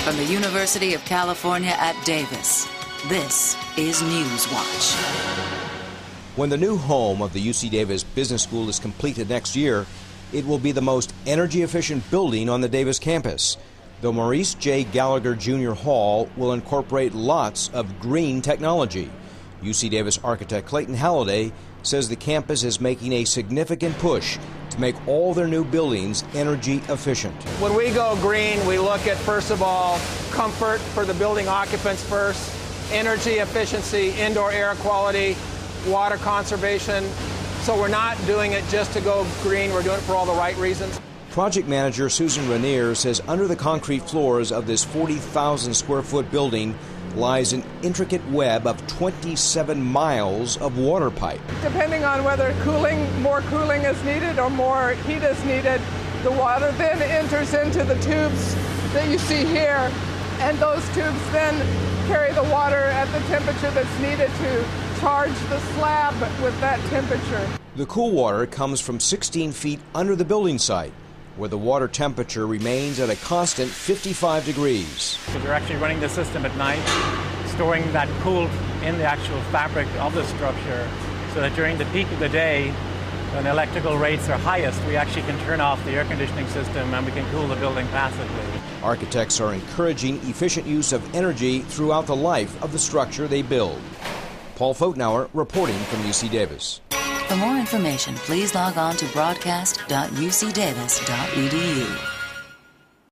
from the University of California at Davis, this is Newswatch. When the new home of the UC Davis Business School is completed next year, it will be the most energy-efficient building on the Davis campus. The Maurice J. Gallagher Jr. Hall will incorporate lots of green technology. UC Davis architect Clayton Halliday says the campus is making a significant push to make all their new buildings energy efficient. When we go green, we look at, first of all, comfort for the building occupants first, energy efficiency, indoor air quality, water conservation. So we're not doing it just to go green, we're doing it for all the right reasons. Project manager Susan Rainier says under the concrete floors of this 40,000 square foot building lies an intricate web of 27 miles of water pipe. Depending on whether more cooling is needed or more heat is needed, the water then enters into the tubes that you see here, and those tubes then carry the water at the temperature that's needed to charge the slab with that temperature. The cool water comes from 16 feet under the building site, where the water temperature remains at a constant 55 degrees. So you're actually running the system at night, storing that cool in the actual fabric of the structure, so that during the peak of the day, when electrical rates are highest, we actually can turn off the air conditioning system and we can cool the building passively. Architects are encouraging efficient use of energy throughout the life of the structure they build. Paul Fotenauer reporting from UC Davis. For more information, please log on to broadcast.ucdavis.edu.